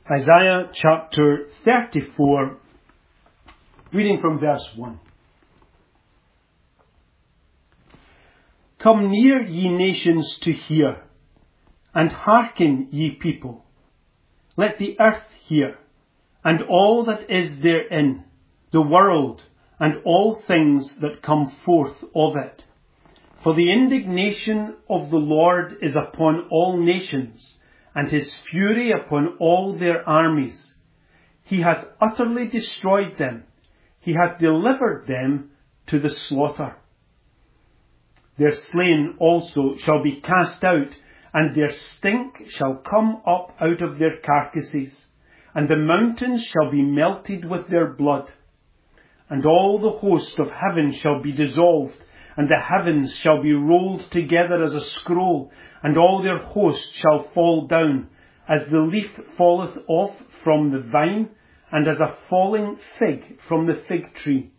Isaiah chapter 34, reading from verse 1. Come near, ye nations, to hear, and hearken, ye people. Let the earth hear, and all that is therein, the world, and all things that come forth of it. For the indignation of the Lord is upon all nations, and his fury upon all their armies. He hath utterly destroyed them. He hath delivered them to the slaughter. Their slain also shall be cast out, and their stink shall come up out of their carcasses, and the mountains shall be melted with their blood. And all the host of heaven shall be dissolved, and the heavens shall be rolled together as a scroll, and all their host shall fall down, as the leaf falleth off from the vine, and as a falling fig from the fig tree.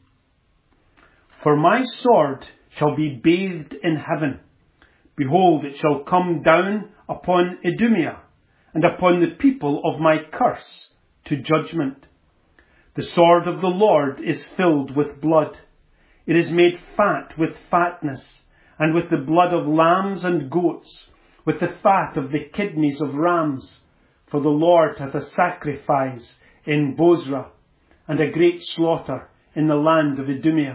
For my sword shall be bathed in heaven. Behold, it shall come down upon Idumea, and upon the people of my curse, to judgment. The sword of the Lord is filled with blood. It is made fat with fatness, and with the blood of lambs and goats, with the fat of the kidneys of rams. For the Lord hath a sacrifice in Bozrah, and a great slaughter in the land of Idumea.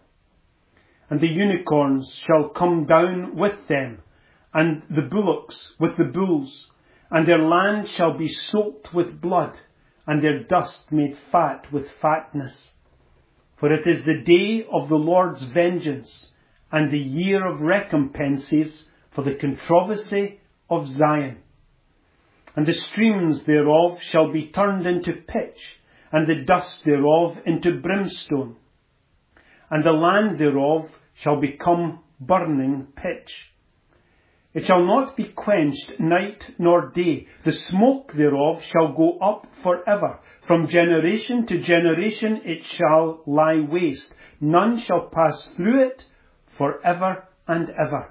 And the unicorns shall come down with them, and the bullocks with the bulls, and their land shall be soaked with blood, and their dust made fat with fatness. For it is the day of the Lord's vengeance, and the year of recompenses for the controversy of Zion. And the streams thereof shall be turned into pitch, and the dust thereof into brimstone. And the land thereof shall become burning pitch. It shall not be quenched night nor day. The smoke thereof shall go up forever. From generation to generation it shall lie waste. None shall pass through it forever and ever.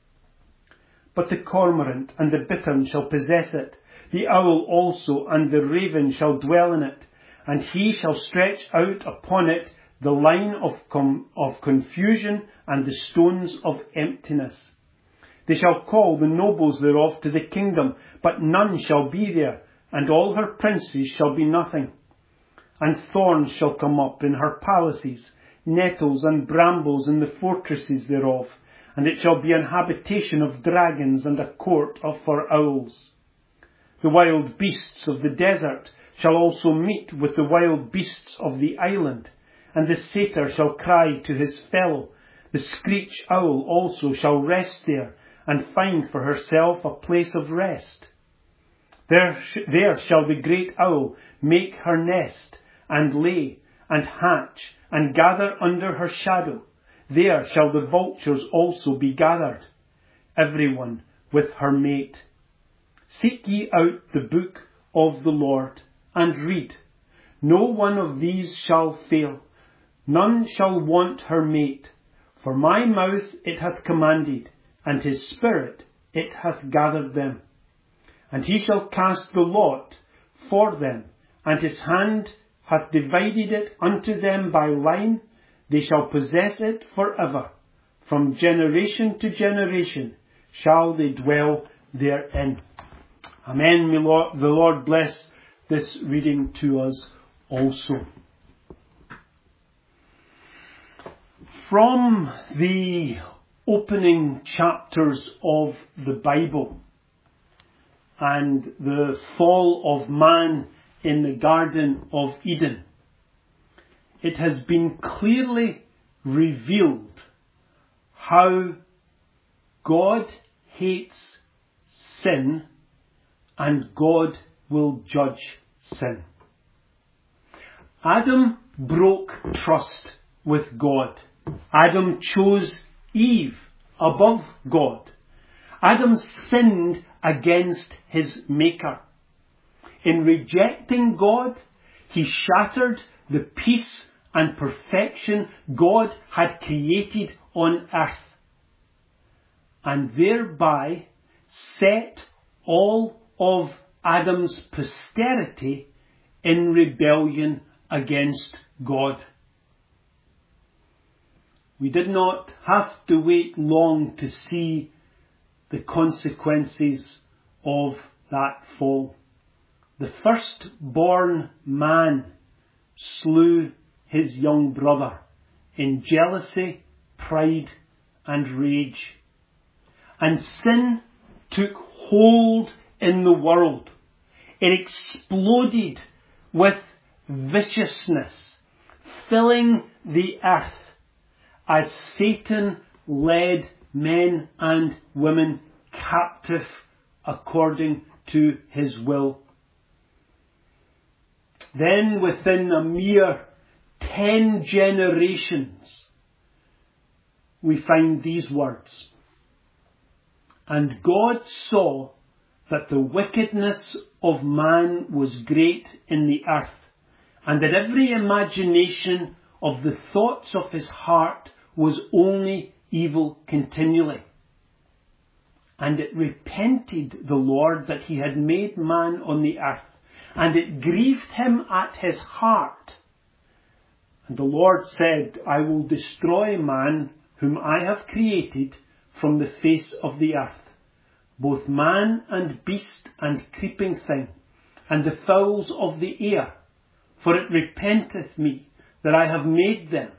But the cormorant and the bittern shall possess it. The owl also and the raven shall dwell in it. And he shall stretch out upon it the line of confusion and the stones of emptiness. They shall call the nobles thereof to the kingdom, but none shall be there, and all her princes shall be nothing. And thorns shall come up in her palaces, nettles and brambles in the fortresses thereof, and it shall be an habitation of dragons and a court for owls. The wild beasts of the desert shall also meet with the wild beasts of the island, and the satyr shall cry to his fellow. The screech owl also shall rest there, and find for herself a place of rest. There shall the great owl make her nest, and lay, and hatch, and gather under her shadow. There shall the vultures also be gathered, every one with her mate. Seek ye out the book of the Lord, and read. No one of these shall fail. None shall want her mate. For my mouth it hath commanded, and his spirit it hath gathered them. And he shall cast the lot for them, and his hand hath divided it unto them by line. They shall possess it for ever. From generation to generation shall they dwell therein. Amen. May the Lord bless this reading to us also. From the opening chapters of the Bible and the fall of man in the Garden of Eden, it has been clearly revealed how God hates sin and God will judge sin. Adam broke trust with God. Adam chose Eve above God. Adam sinned against his Maker. In rejecting God, he shattered the peace and perfection God had created on earth, and thereby set all of Adam's posterity in rebellion against God. We did not have to wait long to see the consequences of that fall. The firstborn man slew his young brother in jealousy, pride, and rage. And sin took hold in the world. It exploded with viciousness, filling the earth as Satan led men and women captive according to his will. Then within a mere 10 generations, we find these words. And God saw that the wickedness of man was great in the earth, and that every imagination of the thoughts of his heart was only evil continually. And it repented the Lord that he had made man on the earth, and it grieved him at his heart. And the Lord said, I will destroy man whom I have created from the face of the earth, both man and beast and creeping thing, and the fowls of the air, for it repenteth me that I have made them.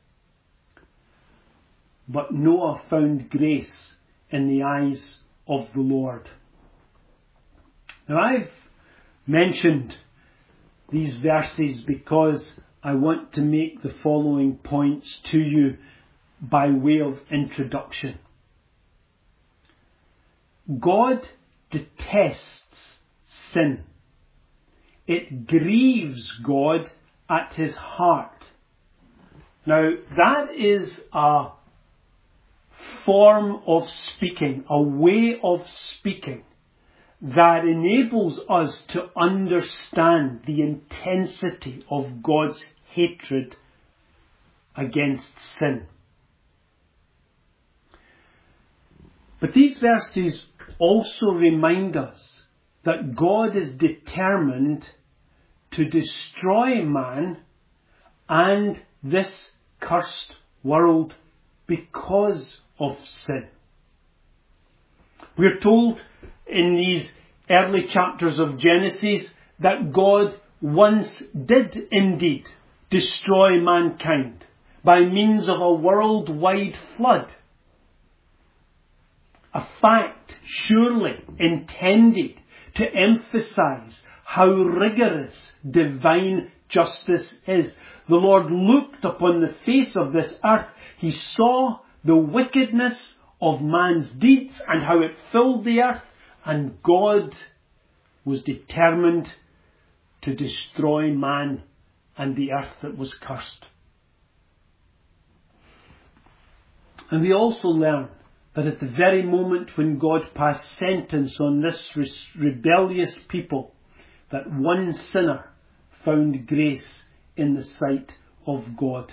But Noah found grace in the eyes of the Lord. Now I've mentioned these verses because I want to make the following points to you by way of introduction. God detests sin. It grieves God at his heart. Now that is a form of speaking, a way of speaking that enables us to understand the intensity of God's hatred against sin. But these verses also remind us that God is determined to destroy man and this cursed world because of sin. We're told in these early chapters of Genesis that God once did indeed destroy mankind by means of a worldwide flood. A fact surely intended to emphasize how rigorous divine justice is. The Lord looked upon the face of this earth. He saw the wickedness of man's deeds and how it filled the earth, and God was determined to destroy man and the earth that was cursed. And we also learn that at the very moment when God passed sentence on this rebellious people, that one sinner found grace in the sight of God.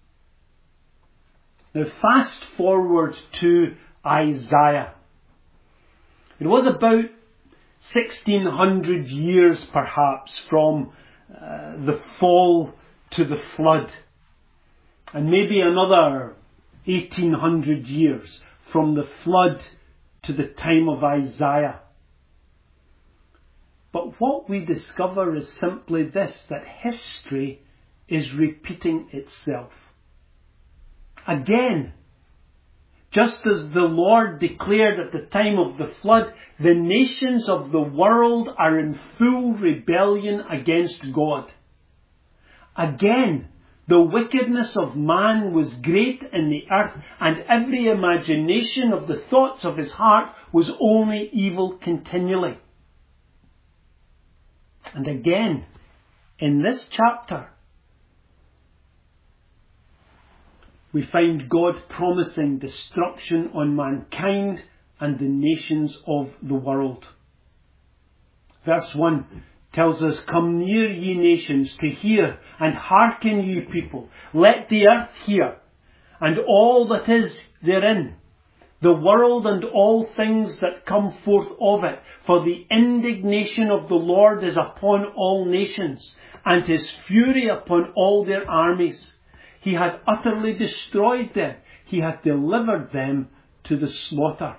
Now fast forward to Isaiah. It was about 1600 years perhaps from the fall to the flood, and maybe another 1800 years from the flood to the time of Isaiah. But what we discover is simply this, that history is repeating itself. Again, just as the Lord declared at the time of the flood, the nations of the world are in full rebellion against God. Again, the wickedness of man was great in the earth, and every imagination of the thoughts of his heart was only evil continually. And again, in this chapter, we find God promising destruction on mankind and the nations of the world. Verse 1 tells us, Come near, ye nations, to hear, and hearken, ye people. Let the earth hear, and all that is therein, the world and all things that come forth of it. For the indignation of the Lord is upon all nations, and his fury upon all their armies. He hath utterly destroyed them. He hath delivered them to the slaughter.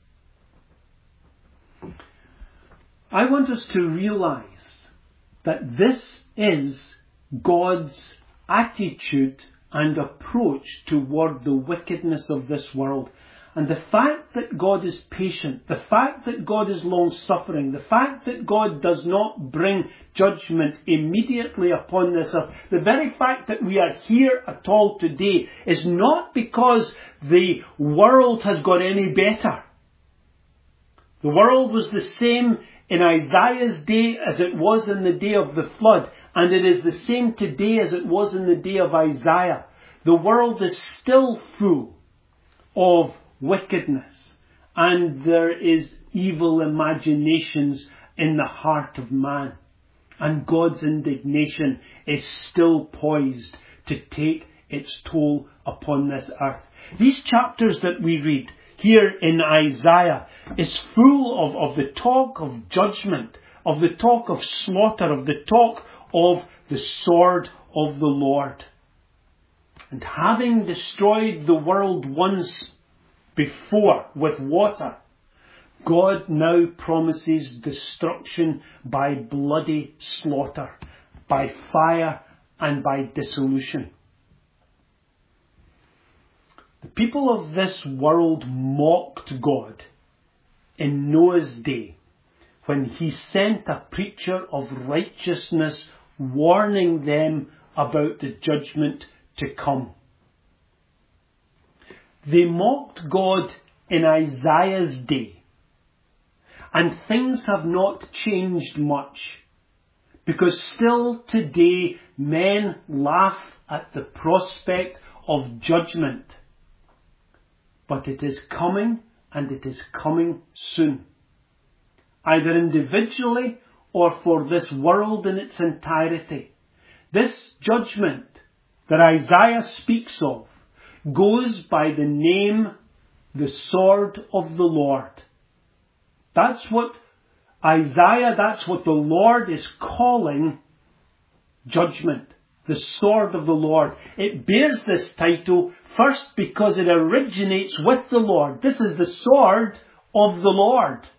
I want us to realize that this is God's attitude and approach toward the wickedness of this world. And the fact that God is patient, the fact that God is long-suffering, the fact that God does not bring judgment immediately upon this earth, the very fact that we are here at all today is not because the world has got any better. The world was the same in Isaiah's day as it was in the day of the flood, and it is the same today as it was in the day of Isaiah. The world is still full of wickedness, and there is evil imaginations in the heart of man, and God's indignation is still poised to take its toll upon this earth. These chapters that we read here in Isaiah is full of the talk of judgment, of the talk of slaughter, of the talk of the sword of the Lord. And having destroyed the world once before with water, God now promises destruction by bloody slaughter, by fire and by dissolution. The people of this world mocked God in Noah's day when he sent a preacher of righteousness warning them about the judgment to come. They mocked God in Isaiah's day, and things have not changed much, because still today men laugh at the prospect of judgment. But it is coming, and it is coming soon, either individually or for this world in its entirety. This judgment that Isaiah speaks of goes by the name, the sword of the Lord. That's what that's what the Lord is calling judgment. The sword of the Lord. It bears this title first because it originates with the Lord. This is the sword of the Lord.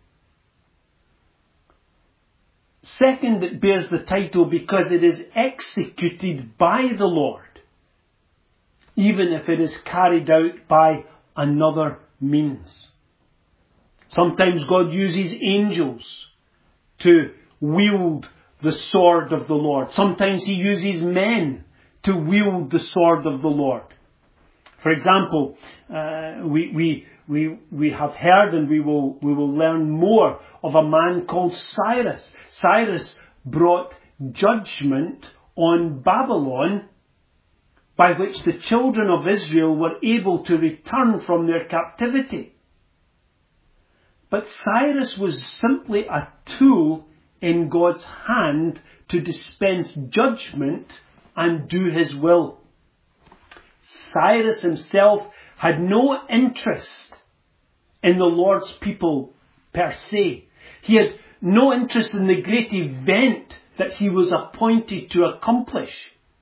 Second, it bears the title because it is executed by the Lord, even if it is carried out by another means. Sometimes God uses angels to wield the sword of the Lord. Sometimes he uses men to wield the sword of the Lord. For example, we have heard, and we will learn more of a man called Cyrus. Cyrus brought judgment on Babylon, by which the children of Israel were able to return from their captivity. But Cyrus was simply a tool in God's hand to dispense judgment and do his will. Cyrus himself had no interest in the Lord's people per se. He had no interest in the great event that he was appointed to accomplish.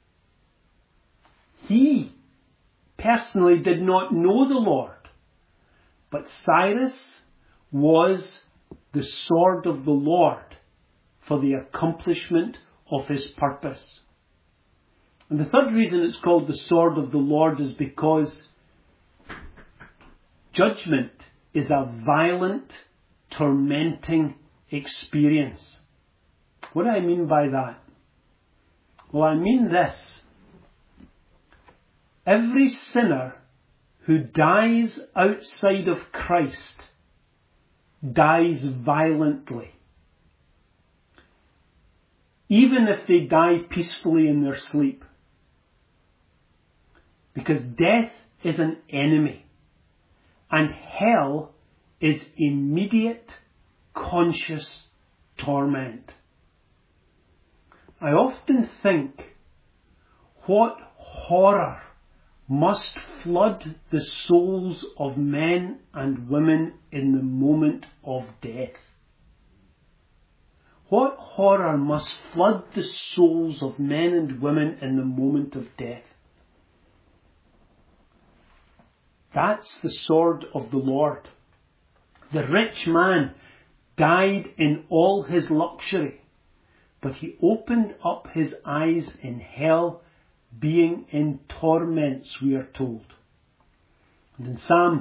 He personally did not know the Lord, but Cyrus was the sword of the Lord for the accomplishment of his purpose. And the third reason it's called the sword of the Lord is because judgment is a violent, tormenting experience. What do I mean by that? Well, I mean this. Every sinner who dies outside of Christ dies violently, even if they die peacefully in their sleep. Because death is an enemy, and hell is immediate, conscious torment. I often think what horror must flood the souls of men and women in the moment of death? What horror must flood the souls of men and women in the moment of death? That's the sword of the Lord. The rich man died in all his luxury, but he opened up his eyes in hell, being in torments, we are told. And in Psalm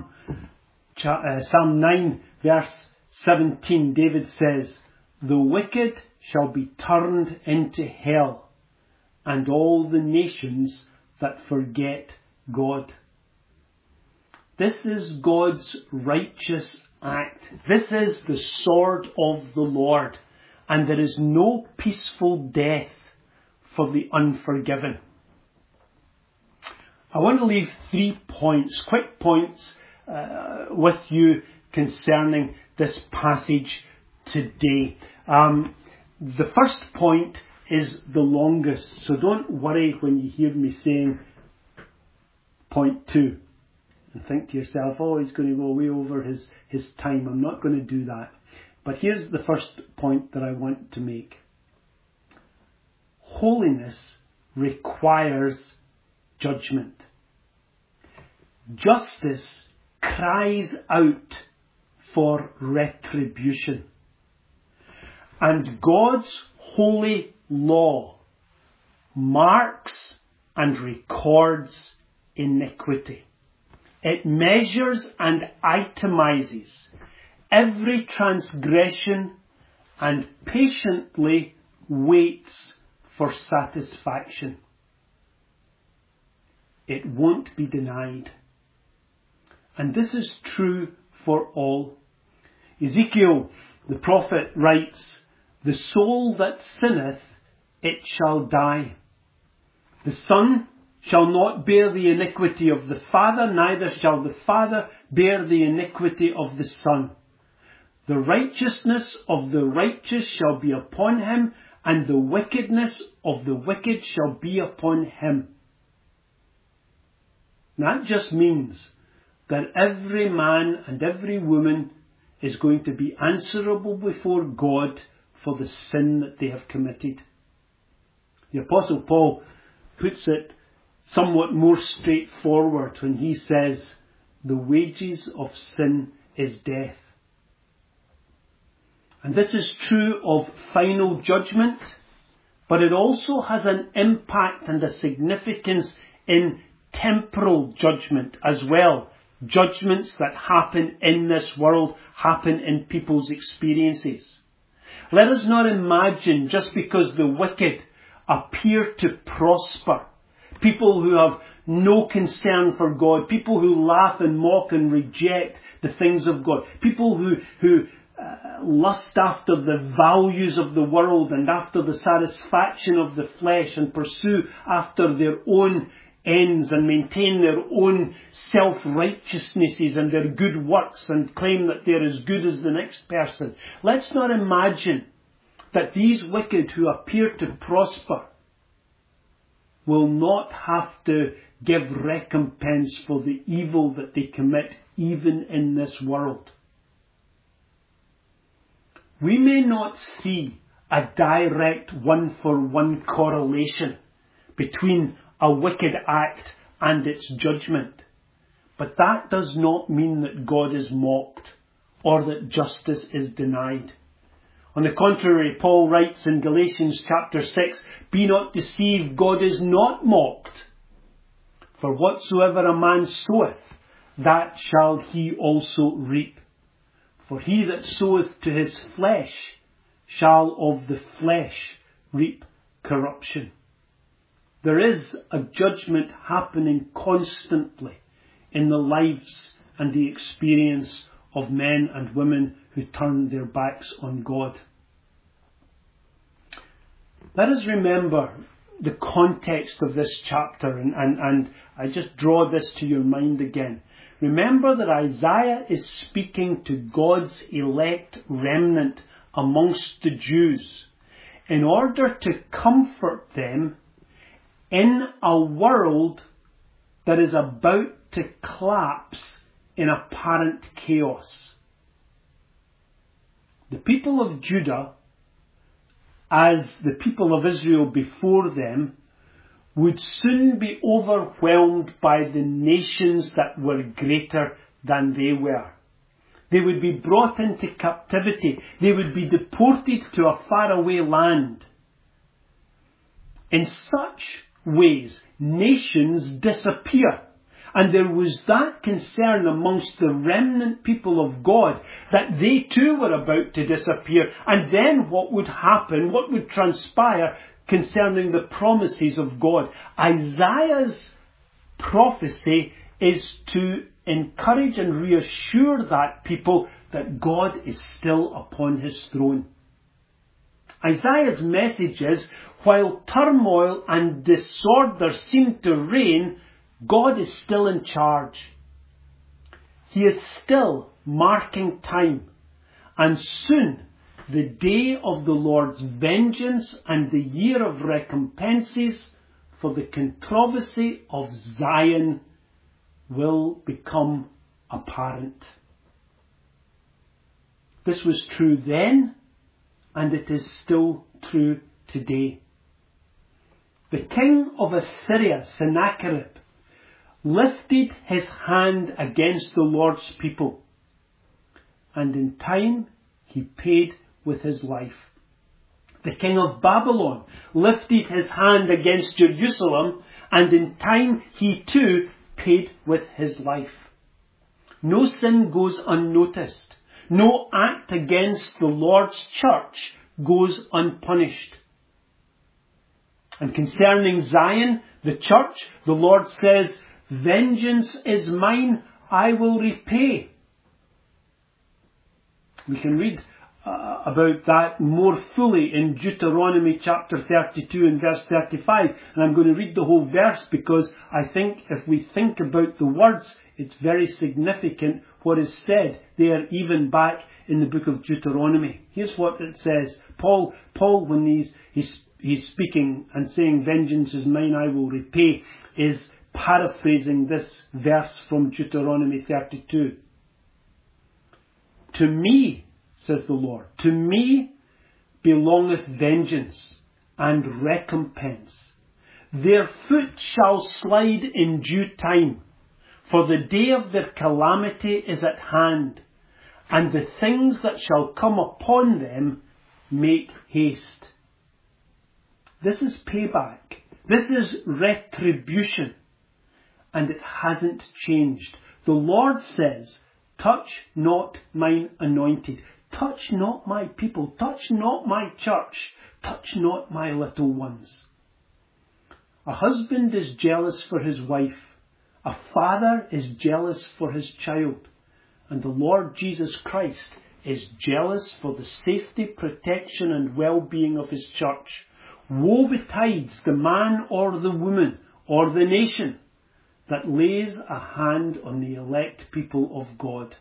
9, verse 17, David says, "The wicked shall be turned into hell, and all the nations that forget God." This is God's righteous act. This is the sword of the Lord, and there is no peaceful death for the unforgiven. I want to leave 3 points, quick points, with you concerning this passage today. The first point is the longest, so don't worry when you hear me saying point 2 and think to yourself, oh, he's going to go way over his time. I'm not going to do that. But here's the first point that I want to make. Holiness requires judgment. Justice cries out for retribution. And God's holy law marks and records iniquity. It measures and itemizes every transgression and patiently waits for satisfaction. It won't be denied. And this is true for all. Ezekiel, the prophet, writes, "The soul that sinneth, it shall die. The son shall not bear the iniquity of the father, neither shall the father bear the iniquity of the son. The righteousness of the righteous shall be upon him, and the wickedness of the wicked shall be upon him." That just means that every man and every woman is going to be answerable before God for the sin that they have committed. The Apostle Paul puts it somewhat more straightforward when he says, "The wages of sin is death." And this is true of final judgment, but it also has an impact and a significance in temporal judgment as well. Judgments that happen in this world happen in people's experiences. Let us not imagine just because the wicked appear to prosper, people who have no concern for God, people who laugh and mock and reject the things of God, people who lust after the values of the world and after the satisfaction of the flesh and pursue after their own ends and maintain their own self-righteousnesses and their good works and claim that they're as good as the next person. Let's not imagine that these wicked who appear to prosper will not have to give recompense for the evil that they commit even in this world. We may not see a direct one-for-one correlation between a wicked act and its judgment, but that does not mean that God is mocked or that justice is denied. On the contrary, Paul writes in Galatians chapter 6, "Be not deceived, God is not mocked. For whatsoever a man soweth, that shall he also reap. For he that soweth to his flesh shall of the flesh reap corruption." There is a judgment happening constantly in the lives and the experience of men and women who turn their backs on God. Let us remember the context of this chapter, and I just draw this to your mind again. Remember that Isaiah is speaking to God's elect remnant amongst the Jews in order to comfort them in a world that is about to collapse in apparent chaos. The people of Judah, as the people of Israel before them, would soon be overwhelmed by the nations that were greater than they were. They would be brought into captivity. They would be deported to a faraway land. In such ways, nations disappear. And there was that concern amongst the remnant people of God that they too were about to disappear. And then what would happen, what would transpire concerning the promises of God? Isaiah's prophecy is to encourage and reassure that people that God is still upon his throne. Isaiah's message is, while turmoil and disorder seem to reign, God is still in charge. He is still marking time, and soon the day of the Lord's vengeance and the year of recompenses for the controversy of Zion will become apparent. This was true then, and it is still true today. The king of Assyria, Sennacherib, lifted his hand against the Lord's people, and in time he paid with his life. The king of Babylon lifted his hand against Jerusalem, and in time he too paid with his life. No sin goes unnoticed. No act against the Lord's church goes unpunished. And concerning Zion, the church, the Lord says, "Vengeance is mine, I will repay." We can read about that more fully in Deuteronomy chapter 32 and verse 35. And I'm going to read the whole verse because I think if we think about the words, it's very significant what is said there even back in the book of Deuteronomy. Here's what it says. Paul when he's speaking and saying, "Vengeance is mine, I will repay," is paraphrasing this verse from Deuteronomy 32. "To me, says the Lord, to me belongeth vengeance and recompense. Their foot shall slide in due time, for the day of their calamity is at hand, and the things that shall come upon them make haste." This is payback. This is retribution. And it hasn't changed. The Lord says, "Touch not mine anointed. Touch not my people. Touch not my church. Touch not my little ones." A husband is jealous for his wife. A father is jealous for his child. And the Lord Jesus Christ is jealous for the safety, protection and well-being of his church. Woe betides the man or the woman or the nation that lays a hand on the elect people of God.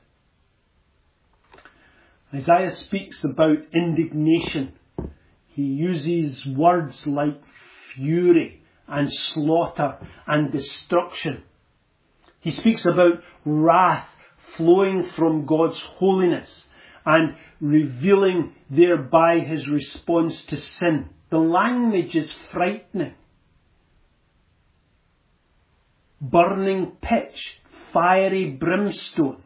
Isaiah speaks about indignation. He uses words like fury and slaughter and destruction. He speaks about wrath flowing from God's holiness and revealing thereby his response to sin. The language is frightening. Burning pitch, fiery brimstone.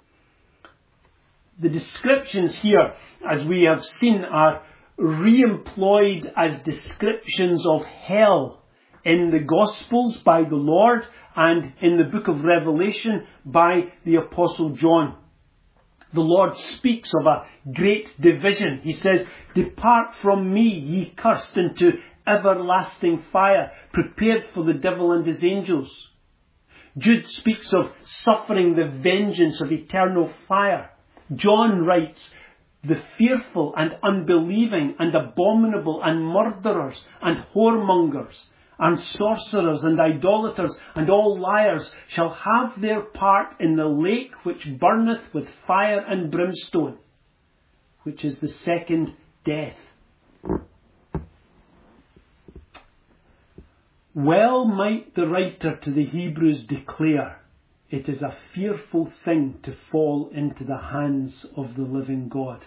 The descriptions here, as we have seen, are re-employed as descriptions of hell in the Gospels by the Lord and in the book of Revelation by the Apostle John. The Lord speaks of a great division. He says, "Depart from me, ye cursed, into everlasting fire, prepared for the devil and his angels." Jude speaks of suffering the vengeance of eternal fire. John writes, "The fearful and unbelieving and abominable and murderers and whoremongers and sorcerers and idolaters and all liars shall have their part in the lake which burneth with fire and brimstone," which is the second death. Well might the writer to the Hebrews declare, it is a fearful thing to fall into the hands of the living God.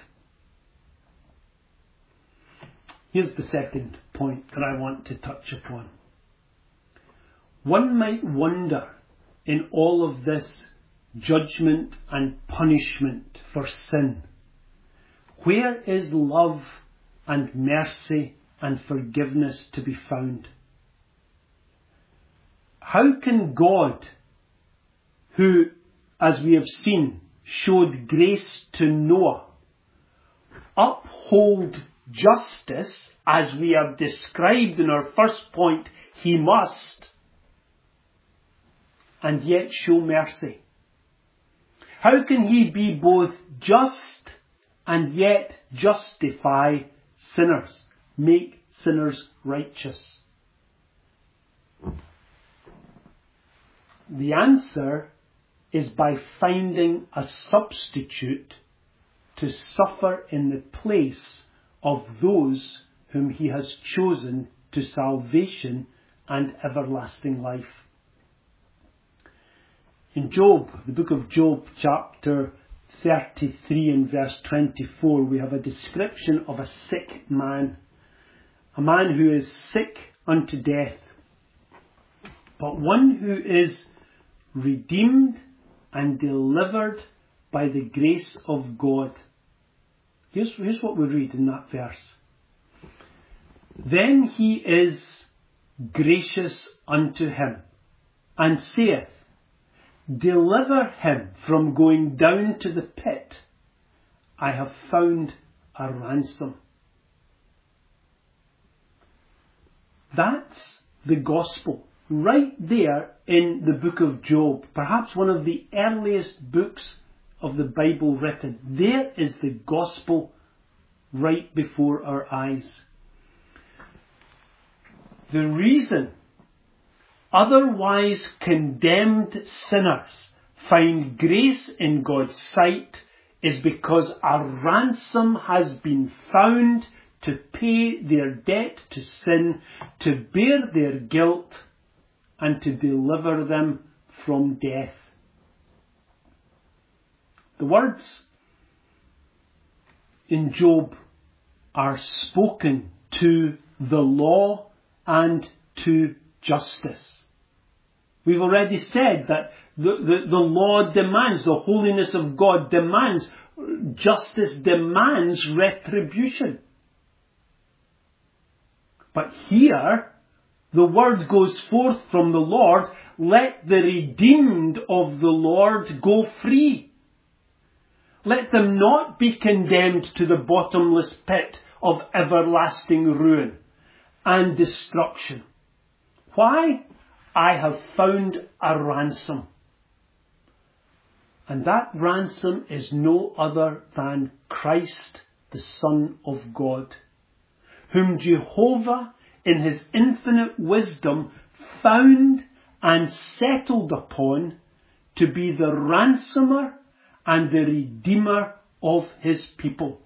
Here's the second point that I want to touch upon. One might wonder in all of this judgment and punishment for sin, where is love and mercy and forgiveness to be found? How can God, who, as we have seen, showed grace to Noah, uphold justice as we have described in our first point he must, and yet show mercy? How can he be both just and yet justify sinners, make sinners righteous? The answer is by finding a substitute to suffer in the place of those whom he has chosen to salvation and everlasting life. In Job, the book of Job, chapter 33 and verse 24, we have a description of a sick man. A man who is sick unto death, but one who is redeemed and delivered by the grace of God. Here's what we read in that verse. Then he is gracious unto him, and saith, deliver him from going down to the pit. I have found a ransom. That's the gospel. Right there in the book of Job, perhaps one of the earliest books of the Bible written. There is the gospel right before our eyes. The reason otherwise condemned sinners find grace in God's sight is because a ransom has been found to pay their debt to sin, to bear their guilt, and to deliver them from death. The words in Job are spoken to the law and to justice. We've already said that the law demands, the holiness of God demands, justice demands retribution. But here, the word goes forth from the Lord, let the redeemed of the Lord go free. Let them not be condemned to the bottomless pit of everlasting ruin and destruction. Why? I have found a ransom. And that ransom is no other than Christ, the Son of God, whom Jehovah in his infinite wisdom found and settled upon to be the ransomer and the redeemer of his people.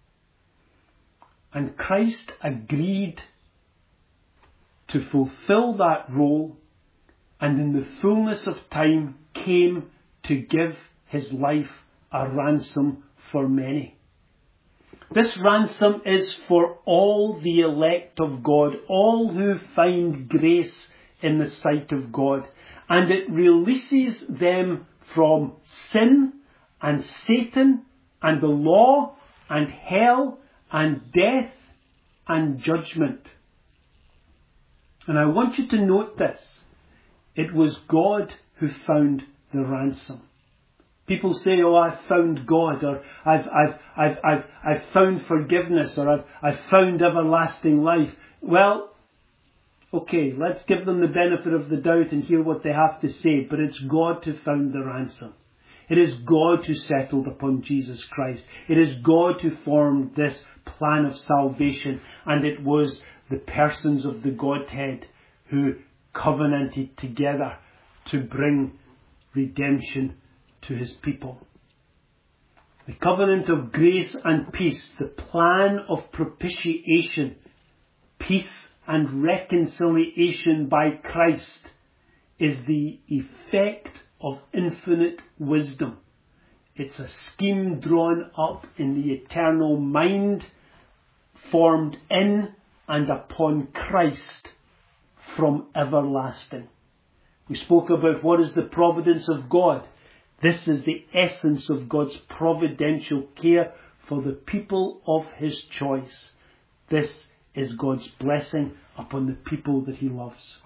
And Christ agreed to fulfill that role, and in the fullness of time came to give his life a ransom for many. This ransom is for all the elect of God, all who find grace in the sight of God. And it releases them from sin and Satan and the law and hell and death and judgment. And I want you to note this. It was God who found the ransom. People say, oh, I've found God, or I've found forgiveness, or I've found everlasting life. Well, okay, let's give them the benefit of the doubt and hear what they have to say. But it's God who found the ransom. It is God who settled upon Jesus Christ. It is God who formed this plan of salvation. And it was the persons of the Godhead who covenanted together to bring redemption to his people. The covenant of grace and peace, the plan of propitiation, peace and reconciliation by Christ is the effect of infinite wisdom. It's a scheme drawn up in the eternal mind, formed in and upon Christ from everlasting. We spoke about what is the providence of God. This is the essence of God's providential care for the people of His choice. This is God's blessing upon the people that He loves.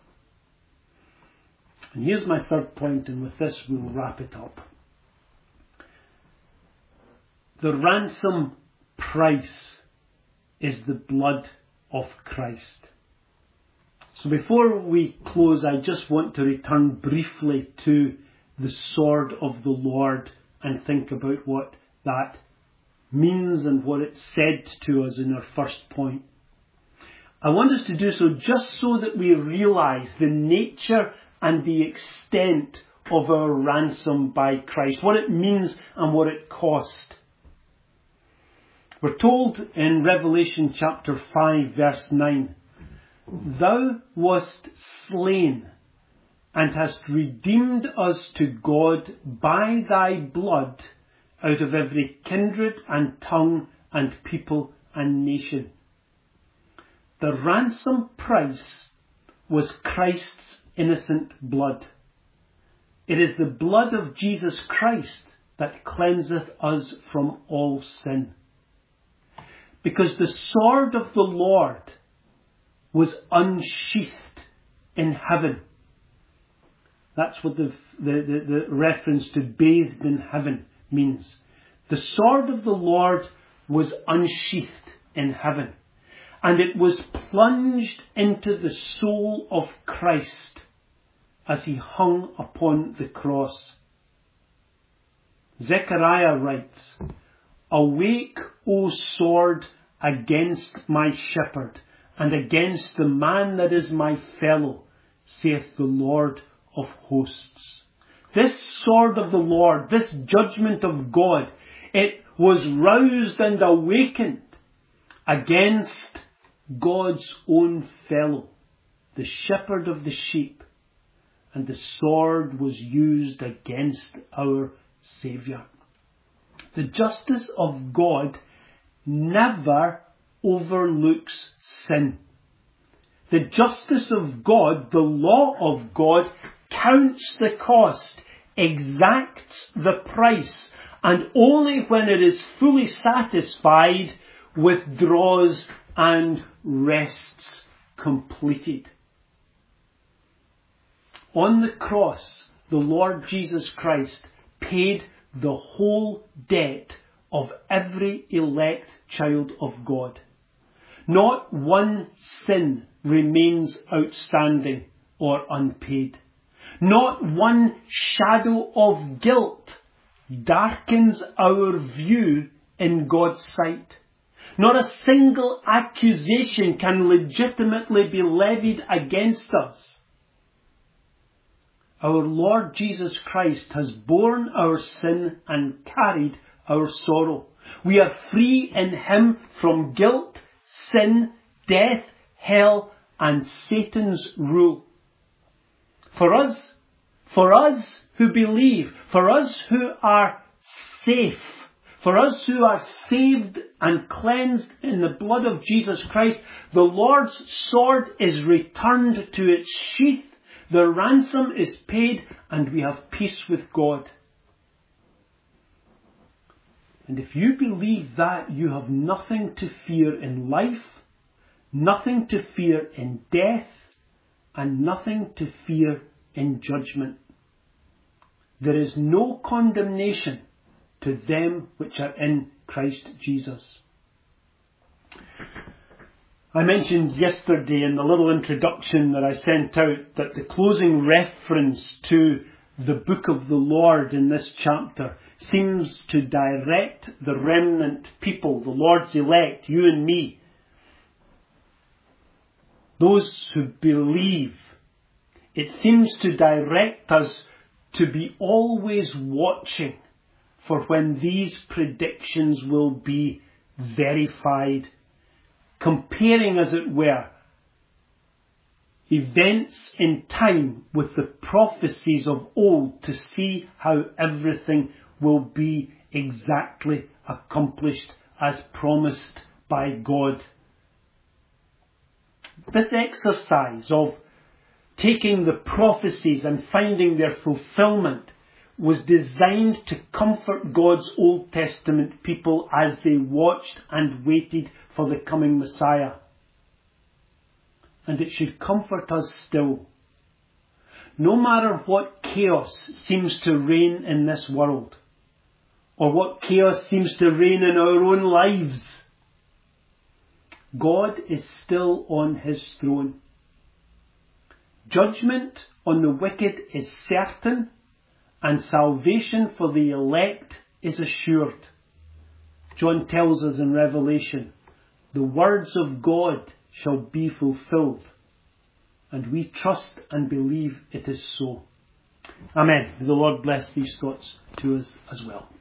And here's my third point, and with this we'll wrap it up. The ransom price is the blood of Christ. So before we close, I just want to return briefly to the sword of the Lord and think about what that means and what it said to us in our first point. I want us to do so just so that we realise the nature and the extent of our ransom by Christ, what it means and what it cost. We're told in Revelation chapter 5 verse 9, "Thou wast slain and hast redeemed us to God by thy blood out of every kindred and tongue and people and nation." The ransom price was Christ's innocent blood. It is the blood of Jesus Christ that cleanseth us from all sin. Because the sword of the Lord was unsheathed in heaven. That's what the reference to bathed in heaven means. The sword of the Lord was unsheathed in heaven. And it was plunged into the soul of Christ as He hung upon the cross. Zechariah writes, "Awake, O sword, against my shepherd, and against the man that is my fellow, saith the Lord of hosts." This sword of the Lord, this judgment of God, it was roused and awakened against God's own fellow, the shepherd of the sheep, and the sword was used against our Saviour. The justice of God never overlooks sin. The justice of God, the law of God, counts the cost, exacts the price, and only when it is fully satisfied, withdraws and rests completed. On the cross, the Lord Jesus Christ paid the whole debt of every elect child of God. Not one sin remains outstanding or unpaid. Not one shadow of guilt darkens our view in God's sight. Not a single accusation can legitimately be levied against us. Our Lord Jesus Christ has borne our sin and carried our sorrow. We are free in Him from guilt, sin, death, hell, and Satan's rule. For us who believe, for us who are safe, for us who are saved and cleansed in the blood of Jesus Christ, the Lord's sword is returned to its sheath, the ransom is paid, and we have peace with God. And if you believe that, you have nothing to fear in life, nothing to fear in death, and nothing to fear in judgment. There is no condemnation to them which are in Christ Jesus. I mentioned yesterday in the little introduction that I sent out that the closing reference to the book of the Lord in this chapter seems to direct the remnant people, the Lord's elect, you and me, those who believe. It seems to direct us to be always watching for when these predictions will be verified, comparing, as it were, events in time with the prophecies of old to see how everything will be exactly accomplished as promised by God. This exercise of taking the prophecies and finding their fulfillment was designed to comfort God's Old Testament people as they watched and waited for the coming Messiah. And it should comfort us still. No matter what chaos seems to reign in this world, or what chaos seems to reign in our own lives, God is still on his throne. Judgment on the wicked is certain, and salvation for the elect is assured. John tells us in Revelation, the words of God shall be fulfilled, and we trust and believe it is so. Amen. May the Lord bless these thoughts to us as well.